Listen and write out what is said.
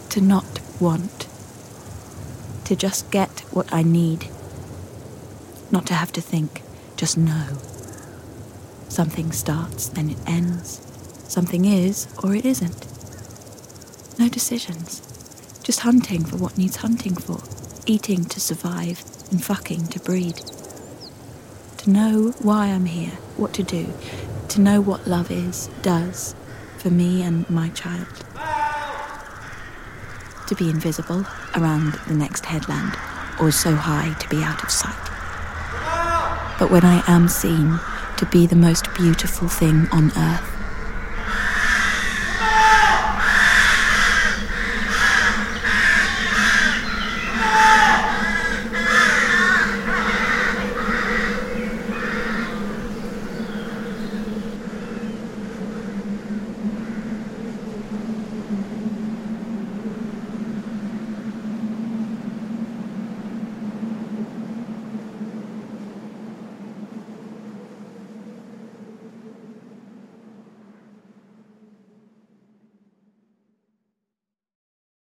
To not want. To just get what I need. Not to have to think, just know. Something starts, then it ends. Something is, or it isn't. No decisions. Just hunting for what needs hunting for. Eating to survive, and fucking to breed. To know why I'm here, what to do. To know what love is, does, for me and my child. To be invisible around the next headland, or so high to be out of sight. But when I am seen, to be the most beautiful thing on earth.